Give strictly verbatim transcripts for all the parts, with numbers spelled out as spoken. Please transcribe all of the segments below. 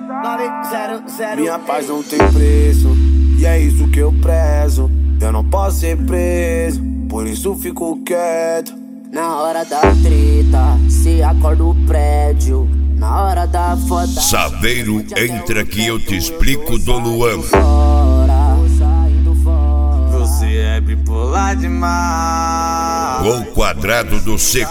Minha paz não tem preço, e é isso que eu prezo. Eu não posso ser preso, por isso fico quieto. Na hora da treta, se acorda o prédio. Na hora da foda, Saveiro, entra que eu te explico do Luan. Você é bipolar demais. Gol quadrado do seco.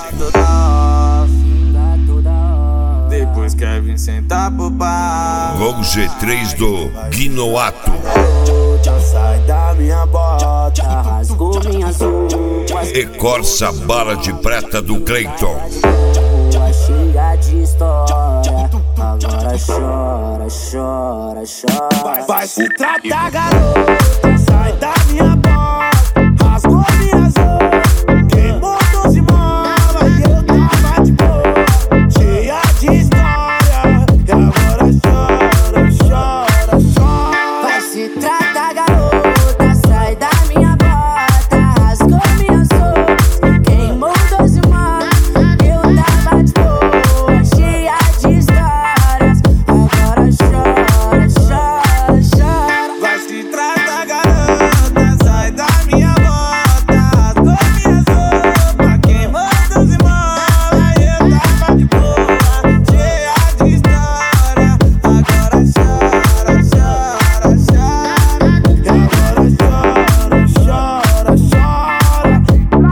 Depois quer vir sentar pro bar. Gol G três do Guinoato. Sai da minha bota, rasgou minhas roupas. E Corsa bala de prata do Cleiton. Cheia de história, agora chora, chora, chora. Vai, vai se tratar, garota. Sai da minha bota, rasgou minhas roupas, queimou doze molas e eu tava de boa. Cheia de história, e agora chora, chora, chora. Vai se tratar, garota. Sai da minha bota, rasgou minhas roupas, queimou doze molas e eu tava de boa. Cheia de histórias, agora chora, chora, chora. Vai se tratar, garota. Sai da minha bota, rasgou minhas roupas, queimou doze molas e eu tava de boa. Cheia de história, agora chora, chora, chora. E agora chora, chora, chora.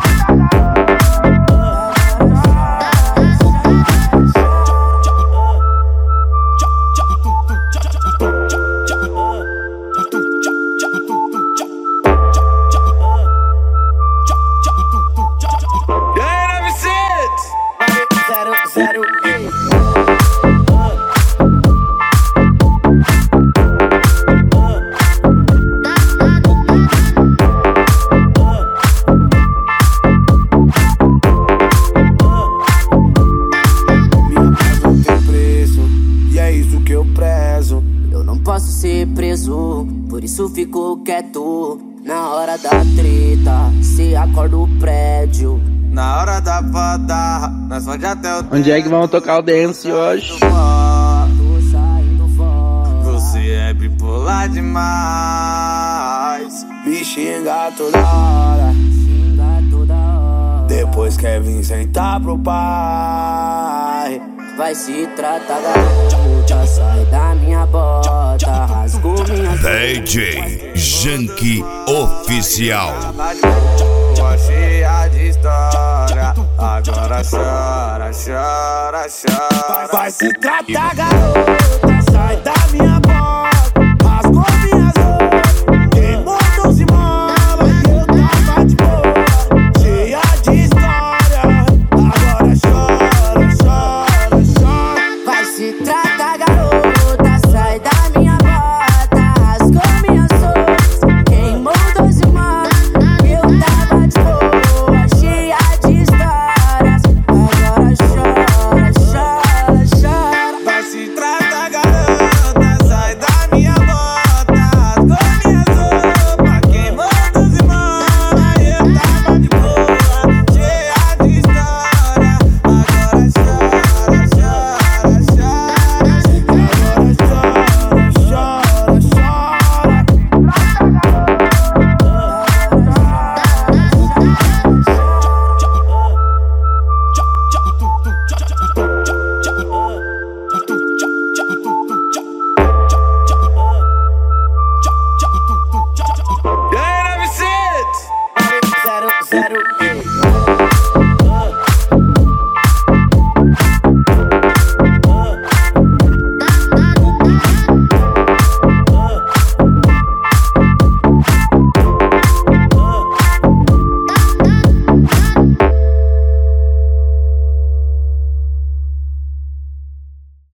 E aí, nove seis? Zero, zero, minha paz não tem preço, e é isso que eu prezo. Eu não posso ser preso, por isso fico quieto. Na hora da treta, se acorda o prédio. Na hora da foda, nós fode até o Onde é que vamos tocar o dance hoje? Tô saindo fora. Você é bipolar demais. Me xinga toda hora, Xinga toda hora. depois quer vir sentar pro pai. Vai se tratar, garota. Sai da minha bota, rasgou minhas D J Janky Oficial. Boa, cheia de história. Agora chora, chora, chora. Vai se tratar, garota, sai da minha bota.